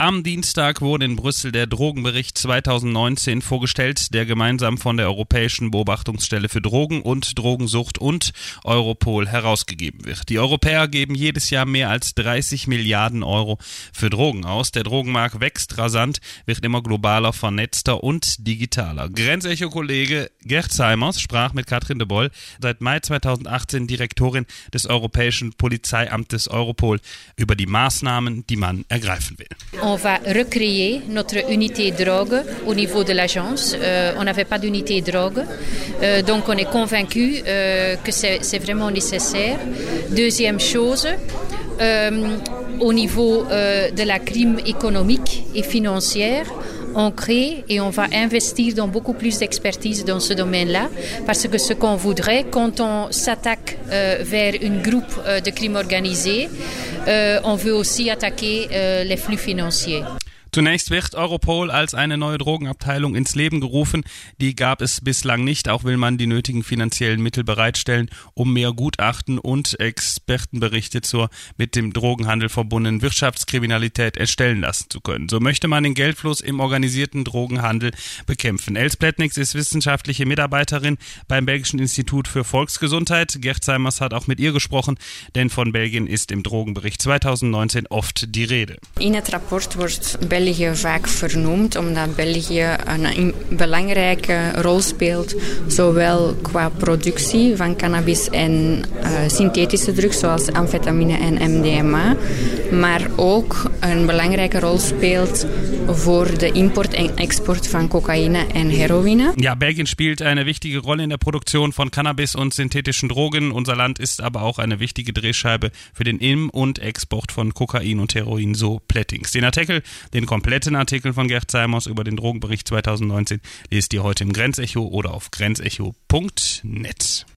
Am Dienstag wurde in Brüssel der Drogenbericht 2019 vorgestellt, der gemeinsam von der Europäischen Beobachtungsstelle für Drogen und Drogensucht und Europol herausgegeben wird. Die Europäer geben jedes Jahr mehr als 30 Milliarden Euro für Drogen aus. Der Drogenmarkt wächst rasant, wird immer globaler, vernetzter und digitaler. Grenzecho-Kollege Gert Seimers sprach mit Katrin de Boll, seit Mai 2018 Direktorin des Europäischen Polizeiamtes Europol, über die Maßnahmen, die man ergreifen will. On va recréer notre unité drogue au niveau de l'agence. On n'avait pas d'unité drogue, donc on est convaincu que c'est vraiment nécessaire. Deuxième chose, au niveau de la crime économique et financière, on crée et on va investir dans beaucoup plus d'expertise dans ce domaine-là, parce que ce qu'on voudrait, quand on s'attaque vers une groupe de crime organisé, on veut aussi attaquer les flux financiers. Zunächst wird Europol als eine neue Drogenabteilung ins Leben gerufen. Die gab es bislang nicht. Auch will man die nötigen finanziellen Mittel bereitstellen, um mehr Gutachten und Expertenberichte zur mit dem Drogenhandel verbundenen Wirtschaftskriminalität erstellen lassen zu können. So möchte man den Geldfluss im organisierten Drogenhandel bekämpfen. Els Pletniks ist wissenschaftliche Mitarbeiterin beim Belgischen Institut für Volksgesundheit. Gert Seimers hat auch mit ihr gesprochen, denn von Belgien ist im Drogenbericht 2019 oft die Rede. In het rapport wordt België vaak vernoemd, omdat België een belangrijke rol speelt, zowel qua productie van cannabis en synthetische drugs, zoals amfetamine en MDMA, maar ook een belangrijke rol speelt voor de import en export van cocaïne en heroïne. Ja, Belgien spielt eine wichtige Rolle in der Produktion von Cannabis und synthetischen Drogen. Unser Land ist aber auch eine wichtige Drehscheibe für den Im- und Export von Kokain und Heroin, so Pletniks. Den kompletten Artikel von Gert Seimers über den Drogenbericht 2019 lest ihr heute im Grenzecho oder auf grenzecho.net.